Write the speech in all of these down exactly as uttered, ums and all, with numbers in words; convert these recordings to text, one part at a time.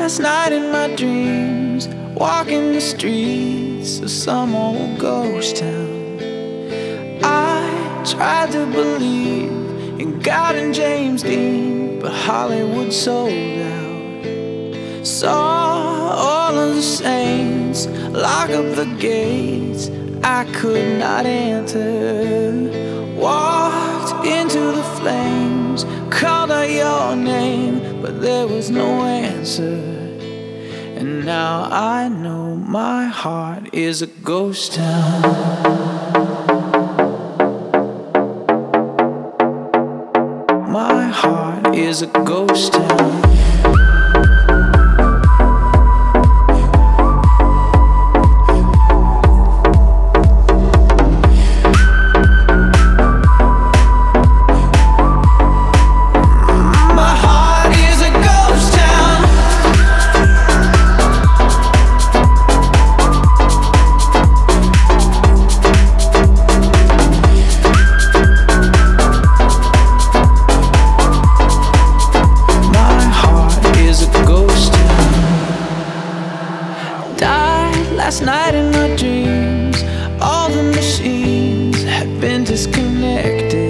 last night in my dreams, walking the streets of some old ghost town. I tried to believe in God and James Dean, but Hollywood sold out. Saw all of the saints lock up the gates I could not enter. Walked into the flames, called out your name, but there was no answer. And now I know my heart is a ghost town. My heart is a ghost town. Last night in my dreams, all the machines had been disconnected.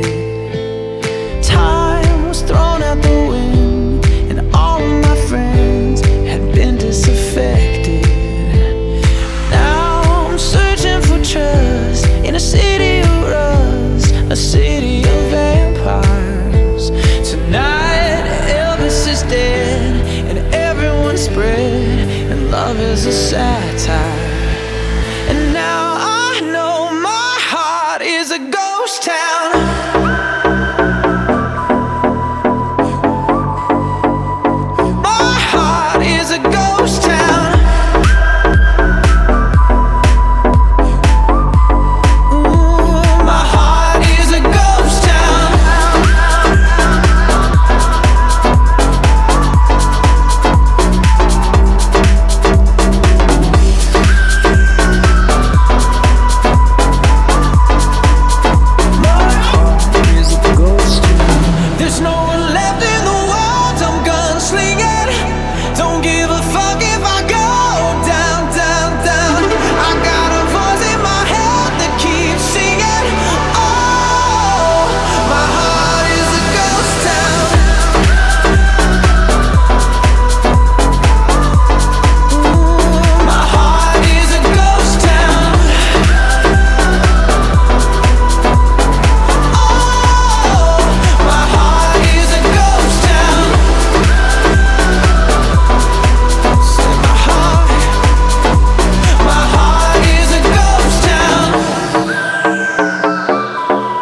Time was thrown out the wind, and all of my friends had been disaffected. Now I'm searching for trust in a city of rust, a city of vampires. Tonight Elvis is dead, and everyone's spread, and love is a satire. And now I know my heart is a ghost town. My heart is a ghost town. Ooh, my heart is a ghost town.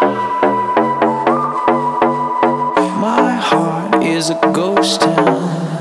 Is a ghost town.